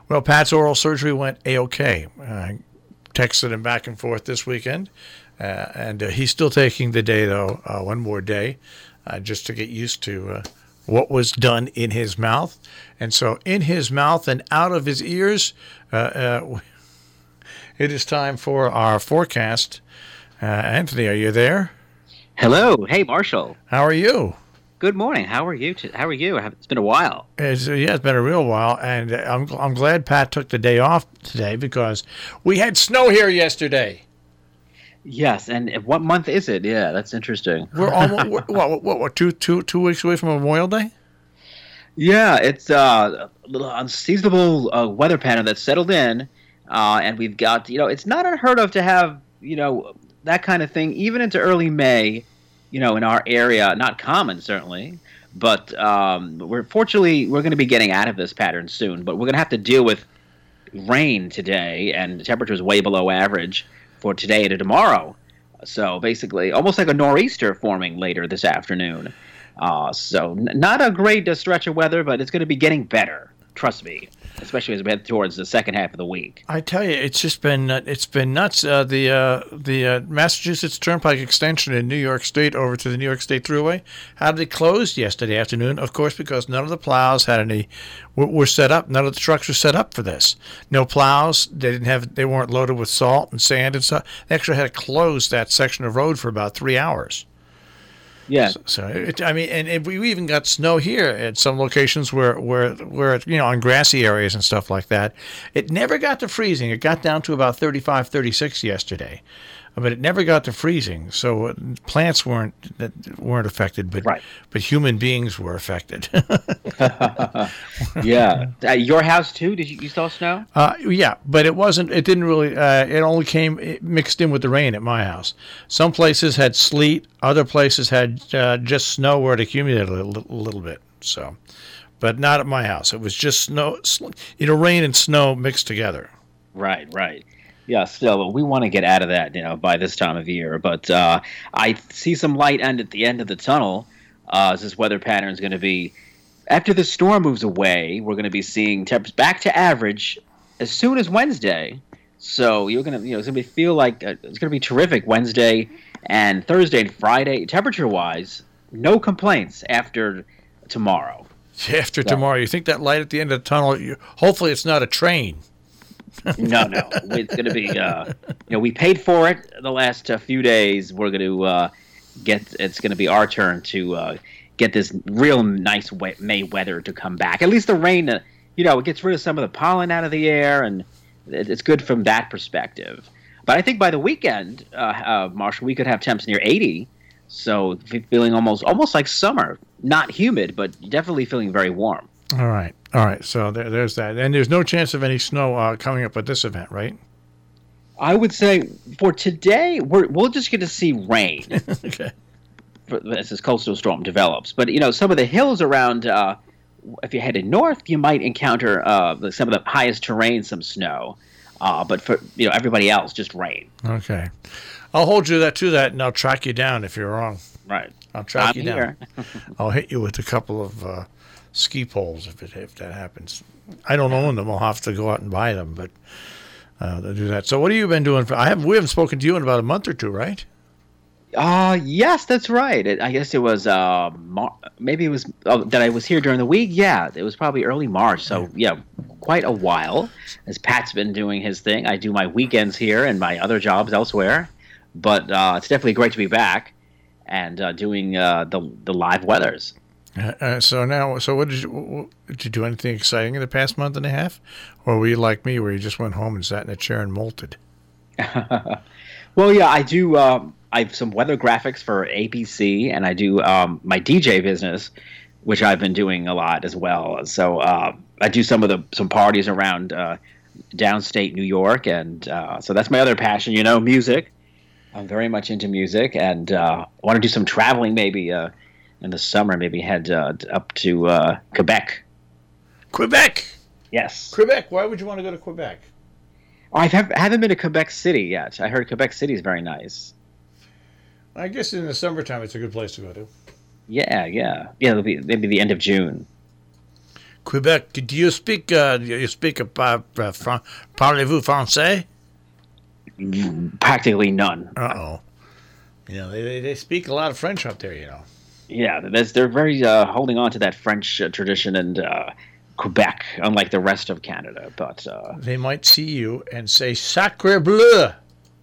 Well, Pat's oral surgery went A-OK. I texted him back and forth this weekend, and he's still taking the day, though, one more day, just to get used to what was done in his mouth. And so in his mouth and out of his ears, it is time for our forecast. Anthony, are you there? Hello. Hey, Marshall. How are you? Good morning. How are you? How are you? It's been a while. It's been a real while, and I'm glad Pat took the day off today because we had snow here yesterday. Yes, and what month is it? Yeah, that's interesting. We're almost what 2 weeks away from Memorial Day? Yeah, it's a little unseasonable weather pattern that's settled in, and we've got it's not unheard of to have that kind of thing even into early May. In our area, not common certainly, but we're going to be getting out of this pattern soon. But we're going to have to deal with rain today, and the temperature is way below average for today and tomorrow. So basically, almost like a nor'easter forming later this afternoon. So not a great stretch of weather, but it's going to be getting better. Trust me, especially as we head towards the second half of the week. I tell you, it's been nuts. The Massachusetts Turnpike extension in New York State over to the New York State Thruway had it closed yesterday afternoon. Of course, because none of the plows were set up. None of the trucks were set up for this. No plows. They weren't loaded with salt and sand and stuff. They actually had to close that section of road for about 3 hours. Yeah. And we even got snow here at some locations where on grassy areas and stuff like that. It never got to freezing. It got down to about 35, 36 yesterday, but it never got to freezing. So plants weren't affected, but human beings were affected. Yeah. Your house too? Did you saw snow? Yeah, but it wasn't. It didn't really. It only came mixed in with the rain at my house. Some places had sleet. Other places had just snow where it accumulated a little bit. So, but not at my house. It was just snow. Rain and snow mixed together. Right. Yeah, still, we want to get out of that, by this time of year. But I see some light at the end of the tunnel. As this weather pattern is going to be, after the storm moves away, we're going to be seeing temps back to average as soon as Wednesday. So you're going to, it's going to feel like it's going to be terrific Wednesday and Thursday and Friday. Temperature-wise, no complaints after tomorrow. After tomorrow, you think that light at the end of the tunnel? Hopefully, it's not a train. No. It's going to be, we paid for it the last few days. We're going to it's going to be our turn to get this real nice May weather to come back. At least the rain, it gets rid of some of the pollen out of the air, and it's good from that perspective. But I think by the weekend, Marshall, we could have temps near 80, so feeling almost like summer. Not humid, but definitely feeling very warm. All right. So there's that. And there's no chance of any snow coming up at this event, right? I would say for today, we'll just get to see rain. Okay. As this coastal storm develops. But, some of the hills around, if you're headed north, you might encounter some of the highest terrain, some snow. But for, everybody else, just rain. Okay. I'll hold you to that, and I'll track you down if you're wrong. Right. I'll track you here. down. I'll hit you with a couple of ski poles if that happens. I don't own them. I'll have to go out and buy them, but they'll do that. So what have you been doing? We haven't spoken to you in about a month or two, right? Yes, that's right. I guess it was maybe it was that I was here during the week. Yeah, it was probably early March. So yeah, quite a while. As Pat's been doing his thing, I do my weekends here and my other jobs elsewhere. But it's definitely great to be back and doing the live weathers. So what did you do anything exciting in the past month and a half, or were you like me where you just went home and sat in a chair and molted? Well, yeah, I do. I have some weather graphics for ABC, and I do my DJ business, which I've been doing a lot as well. So I do some parties around downstate New York, and so that's my other passion. Music. I'm very much into music, and I want to do some traveling maybe in the summer. Maybe head up to Quebec. Quebec. Yes. Quebec. Why would you want to go to Quebec? I haven't been to Quebec City yet. I heard Quebec City is very nice. I guess in the summertime it's a good place to go to. Yeah. It'll be maybe the end of June. Quebec. Do you speak? Parlez-vous français? Practically none. Uh-oh. They speak a lot of French up there. Yeah, they're very holding on to that French tradition and Quebec, unlike the rest of Canada. But they might see you and say "Sacre bleu."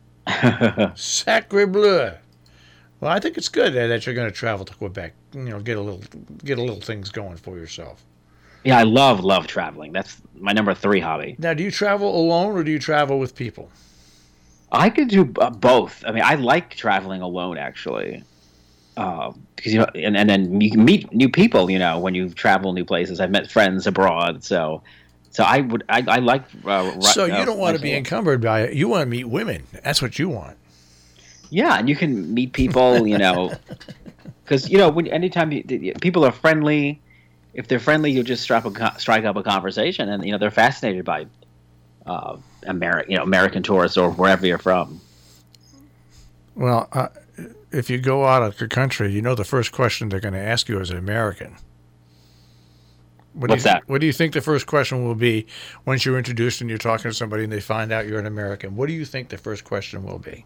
Sacre bleu. Well, I think it's good that you're going to travel to Quebec. Get a little things going for yourself. Yeah, I love traveling. That's my number 3 hobby. Now, do you travel alone or do you travel with people? I could do both. I mean, I like traveling alone actually, because and then you can meet new people. When you travel new places. I've met friends abroad, so I like. So you don't want to be encumbered by it. You want to meet women. That's what you want. Yeah, and you can meet people. Because anytime people are friendly, if they're friendly, you just strike up a conversation, and they're fascinated by American tourists or wherever you're from. Well, if you go out of the country, the first question they're going to ask you as an American. What's that? What do you think the first question will be once you're introduced and you're talking to somebody and they find out you're an American? What do you think the first question will be?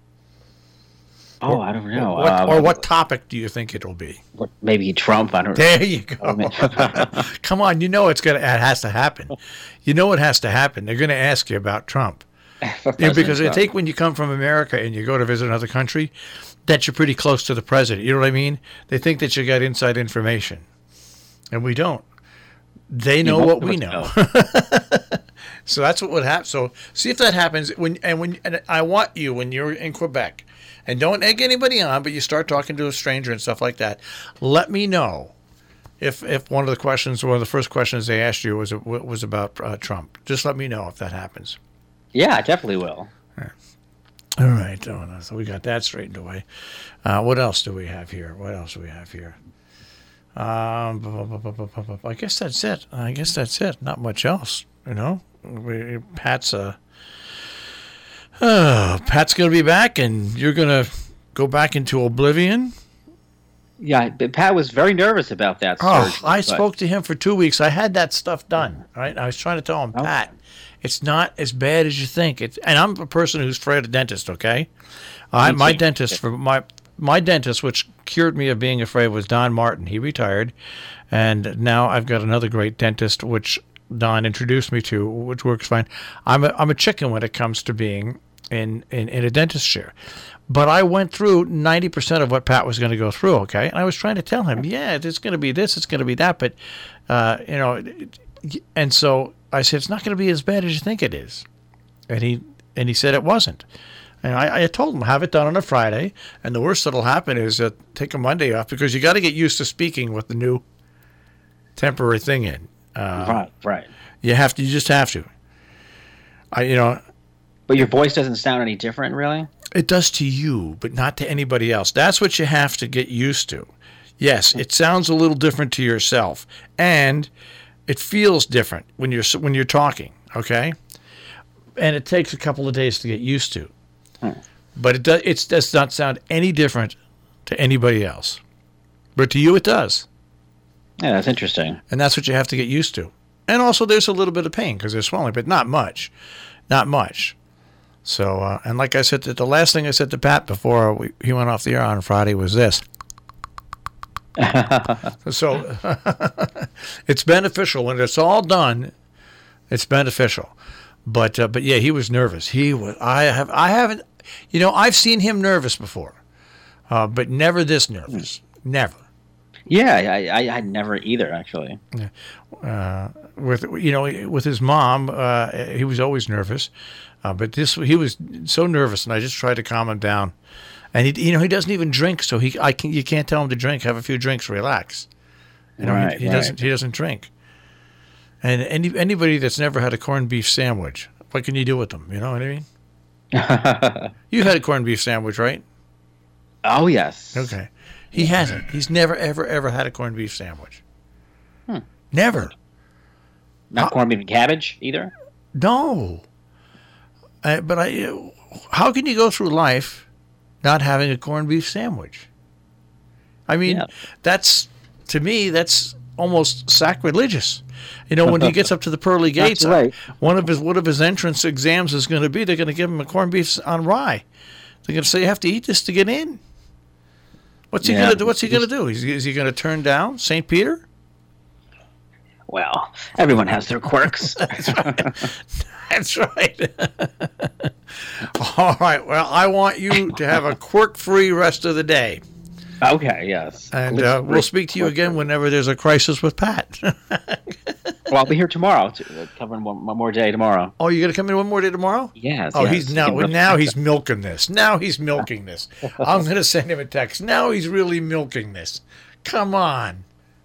Oh, I don't know. Or what topic do you think it'll be? Maybe Trump. I don't know. There you go. Come on, it has to happen. It has to happen. They're going to ask you about Trump. Because they think when you come from America and you go to visit another country, that you're pretty close to the president. You know what I mean? They think that you got inside information. And we don't. They know what we know. So that's what would happen. So see if that happens. And I want you, when you're in Quebec, and don't egg anybody on, but you start talking to a stranger and stuff like that, let me know if one of the first questions they asked you was about Trump. Just let me know if that happens. Yeah, I definitely will. All right. So we got that straightened away. What else do we have here? I guess that's it. Not much else, Pat's going to be back, and you're going to go back into oblivion. Yeah, Pat was very nervous about that surgery. I spoke to him for 2 weeks. I had that stuff done, right? I was trying to tell him, Pat, it's not as bad as you think. And I'm a person who's afraid of dentists, okay? My dentist, which cured me of being afraid, was Don Martin. He retired, and now I've got another great dentist, which Don introduced me to, which works fine. I'm a chicken when it comes to being in a dentist chair. But I went through 90% of what Pat was going to go through, okay? And I was trying to tell him, it's going to be this, it's going to be that. But, and so I said, it's not going to be as bad as you think it is. And he said it wasn't. And I told him, have it done on a Friday. And the worst that'll happen is take a Monday off, because you got to get used to speaking with the new temporary thing in. Right. You just have to. But your voice doesn't sound any different, really? It does to you, but not to anybody else. That's what you have to get used to. Yes, it sounds a little different to yourself, and it feels different when you're talking, okay? And it takes a couple of days to get used to. But it does not sound any different to anybody else. But to you, it does. Yeah, that's interesting. And that's what you have to get used to. And also, there's a little bit of pain because there's swelling, but not much. Not much. So, and like I said, the last thing I said to Pat before he went off the air on Friday was this. So, it's beneficial. When it's all done, it's beneficial. But yeah, he was nervous. I haven't, I've seen him nervous before, but never this nervous. Never. Yeah, I never either, actually. With his mom, he was always nervous, but he was so nervous, and I just tried to calm him down. And he doesn't even drink, so you can't tell him to drink. Have a few drinks, relax. He doesn't drink. And anybody that's never had a corned beef sandwich, what can you do with them? You know what I mean? You've had a corned beef sandwich, right? Oh yes. Okay. He hasn't. He's never, ever, ever had a corned beef sandwich. Never. Not corned beef and cabbage either? No. But how can you go through life not having a corned beef sandwich? I mean, to me, that's almost sacrilegious. You know, when he gets up to the pearly gates, right. one of his entrance exams is going to be they're going to give him a corned beef on rye. They're going to say you have to eat this to get in. What's he going to do? What's he going to do? Is he going to turn down St. Peter? Well, everyone has their quirks. That's right. All right. Well, I want you to have a quirk-free rest of the day. Okay, yes. And we'll speak to you again whenever there's a crisis with Pat. Well, I'll be here tomorrow, covering one more day tomorrow. Oh, you're going to come in one more day tomorrow? Yes. Oh, yes. he's he's milking this. Now he's milking this. I'm going to send him a text. Now he's really milking this. Come on.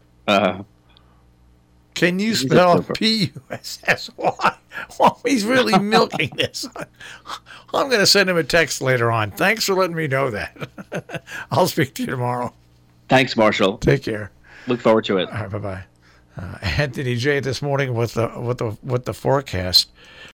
Can you spell P-U-S-S-Y? Well, he's really milking this. I'm going to send him a text later on. Thanks for letting me know that. I'll speak to you tomorrow. Thanks, Marshall. Take care. Look forward to it. All right, bye-bye. Anthony J. this morning with the forecast.